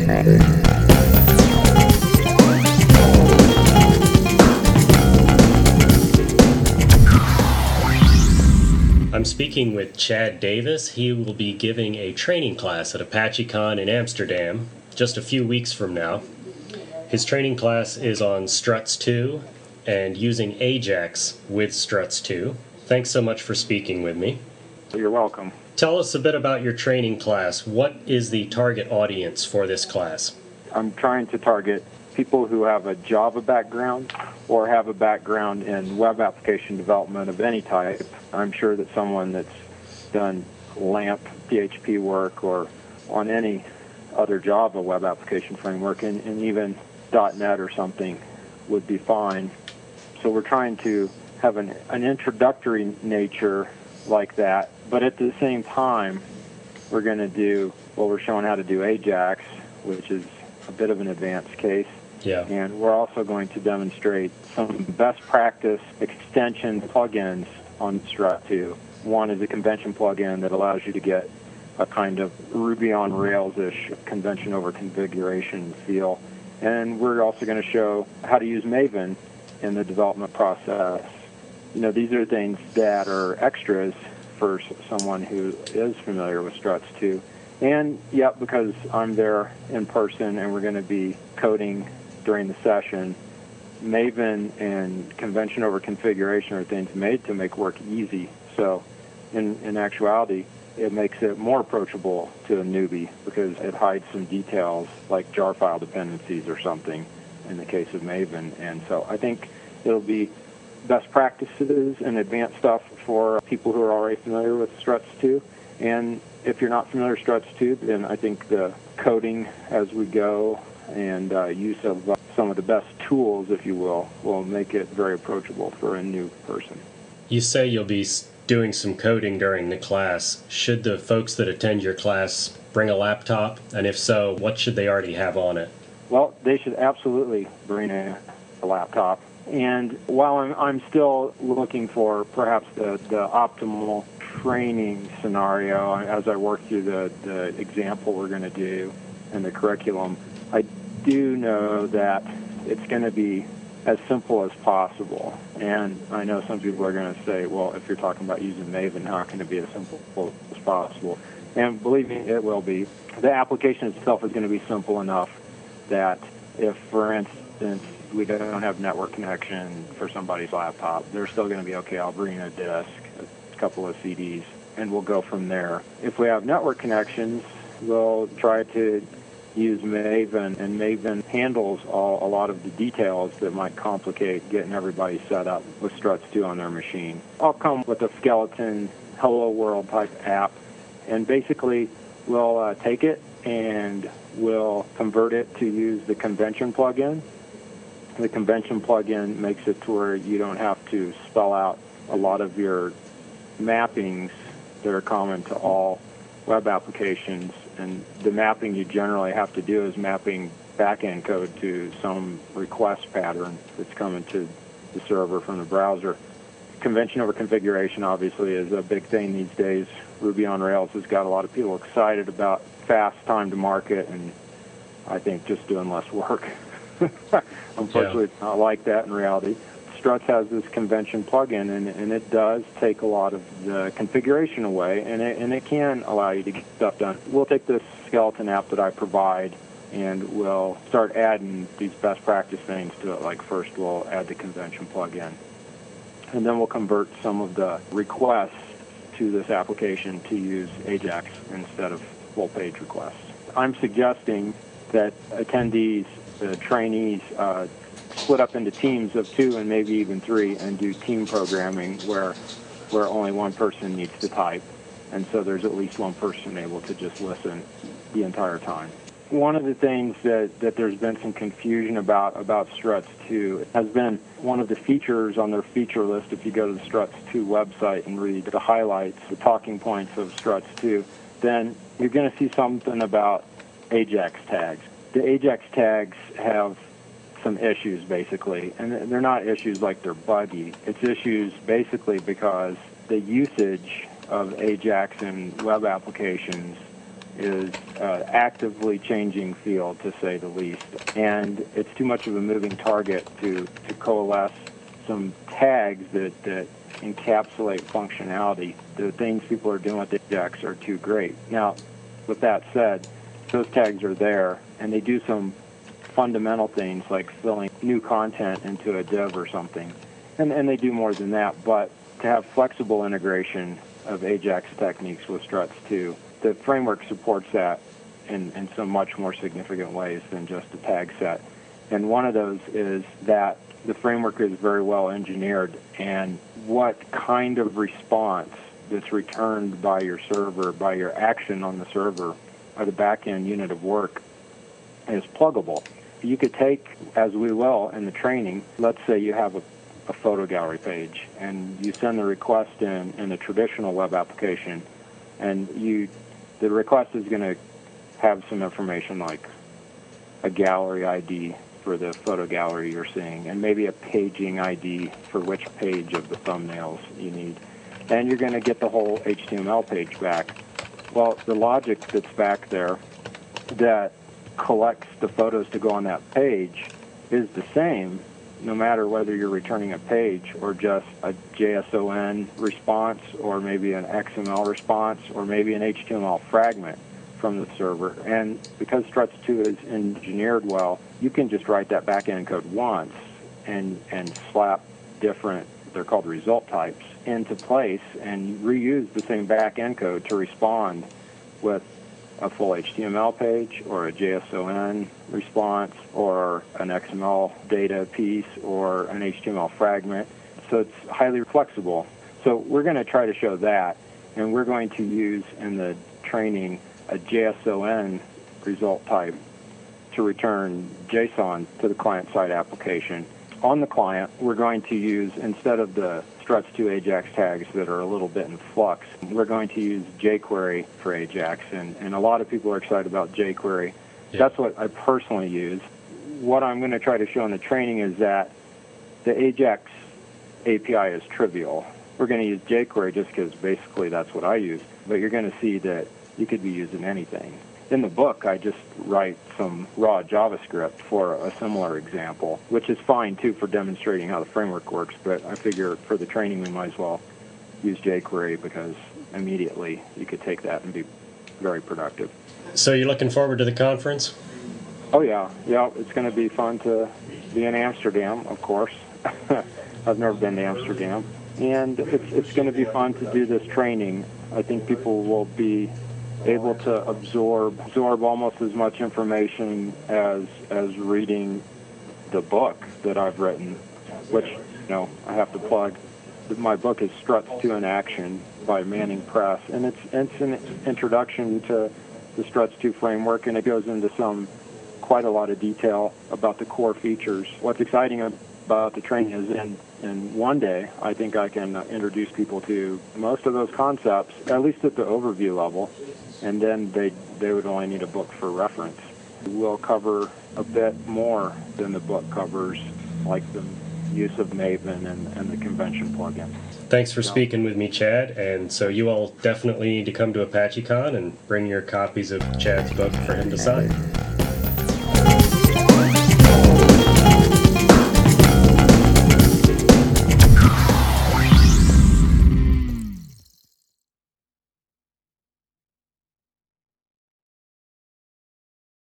I'm speaking with Chad Davis. He will be giving a training class at ApacheCon in Amsterdam just a few weeks from now. His training class is on Struts 2 and using Ajax with Struts 2. Thanks so much for speaking with me. You're welcome. Tell us a bit about your training class. What is the target audience for this class? I'm trying to target people who have a Java background or have a background in web application development of any type. I'm sure that someone that's done LAMP PHP work or on any other Java web application framework and even .NET or something would be fine. So we're trying to have an introductory nature like that, but at the same time, we're going to do, well, we're showing how to do Ajax, which is a bit of an advanced case. Yeah. And we're also going to demonstrate some best practice extension plugins on Strut 2. One is a convention plugin that allows you to get a kind of Ruby on Rails-ish convention over configuration feel. And we're also going to show how to use Maven in the development process. You know, these are things that are extras for someone who is familiar with Struts 2. And, yep, because I'm there in person and we're going to be coding during the session, Maven and convention over configuration are things made to make work easy. So in actuality, it makes it more approachable to a newbie because it hides some details like jar file dependencies or something in the case of Maven. And so I think it'll be best practices and advanced stuff for people who are already familiar with Struts 2. And if you're not familiar with Struts 2, then I think the coding as we go and use of some of the best tools, if you will make it very approachable for a new person. You say you'll be doing some coding during the class. Should the folks that attend your class bring a laptop? And if so, what should they already have on it? Well, they should absolutely bring a laptop. And while I'm still looking for perhaps the optimal training scenario as I work through the example we're going to do and the curriculum, I do know that it's going to be as simple as possible. And I know some people are going to say, well, if you're talking about using Maven, how can it be as simple as possible? And believe me, it will be. The application itself is going to be simple enough that if, for instance, we don't have network connection for somebody's laptop, they're still going to be, okay, I'll bring a disk, a couple of CDs, and we'll go from there. If we have network connections, we'll try to use Maven, and Maven handles a lot of the details that might complicate getting everybody set up with Struts 2 on their machine. I'll come with a skeleton Hello World type app, and basically we'll take it and we'll convert it to use the convention plugin. The convention plugin makes it to where you don't have to spell out a lot of your mappings that are common to all web applications, and the mapping you generally have to do is mapping backend code to some request pattern that's coming to the server from the browser. Convention over configuration obviously is a big thing these days. Ruby on Rails has got a lot of people excited about fast time to market, and I think just doing less work. Unfortunately, it's not like that in reality. Struts has this convention plugin, and it does take a lot of the configuration away, and it can allow you to get stuff done. We'll take this skeleton app that I provide, and we'll start adding these best practice things to it. Like first, we'll add the convention plugin, and then we'll convert some of the requests to this application to use Ajax instead of full-page requests. I'm suggesting that attendees, the trainees, split up into teams of 2 and maybe even 3 and do team programming where only one person needs to type. And so there's at least one person able to just listen the entire time. One of the things that there's been some confusion about Struts 2 has been one of the features on their feature list. If you go to the Struts 2 website and read the highlights, the talking points of Struts 2, then you're going to see something about Ajax tags. The Ajax tags have some issues, basically, and they're not issues like they're buggy. It's issues basically because the usage of Ajax in web applications is actively changing field, to say the least. And it's too much of a moving target to coalesce some tags that encapsulate functionality. The things people are doing with Ajax are too great. Now, with that said, those tags are there, and they do some fundamental things like filling new content into a div or something. And they do more than that, but to have flexible integration of Ajax techniques with Struts 2, the framework supports that in some much more significant ways than just a tag set. And one of those is that the framework is very well engineered, and what kind of response that's returned by your server, by your action on the server, or the back-end unit of work, is pluggable. You could take, as we will in the training, let's say you have a photo gallery page, and you send the request in a traditional web application, and the request is going to have some information like a gallery ID for the photo gallery you're seeing, and maybe a paging ID for which page of the thumbnails you need. And you're going to get the whole HTML page back. Well, the logic that's back there that collects the photos to go on that page is the same no matter whether you're returning a page or just a JSON response or maybe an XML response or maybe an HTML fragment from the server. And because Struts 2 is engineered well, you can just write that back-end code once and slap different, they're called result types, into place and reuse the same back-end code to respond with a full HTML page or a JSON response or an XML data piece or an HTML fragment. So it's highly flexible. So we're going to try to show that, and we're going to use in the training a JSON result type to return JSON to the client-side application. On the client, we're going to use, instead of the Struts 2 Ajax tags that are a little bit in flux, we're going to use jQuery for Ajax, and a lot of people are excited about jQuery. Yeah. That's what I personally use. What I'm going to try to show in the training is that the Ajax API is trivial. We're going to use jQuery just because basically that's what I use, but you're going to see that you could be using anything. In the book, I just write some raw JavaScript for a similar example, which is fine, too, for demonstrating how the framework works, but I figure for the training we might as well use jQuery because immediately you could take that and be very productive. So you're looking forward to the conference? Oh, yeah. Yeah, it's going to be fun to be in Amsterdam, of course. I've never been to Amsterdam. And it's going to be fun to do this training. I think people will be able to absorb almost as much information as reading the book that I've written, which, I have to plug. My book is Struts 2 in Action by Manning Press, and it's an introduction to the Struts 2 framework, and it goes into quite a lot of detail about the core features. What's exciting about the training is in one day, I think I can introduce people to most of those concepts, at least at the overview level, and then they would only need a book for reference. We'll cover a bit more than the book covers, like the use of Maven and the convention plugin. Thanks for speaking with me, Chad. And so you all definitely need to come to ApacheCon and bring your copies of Chad's book for him to sign.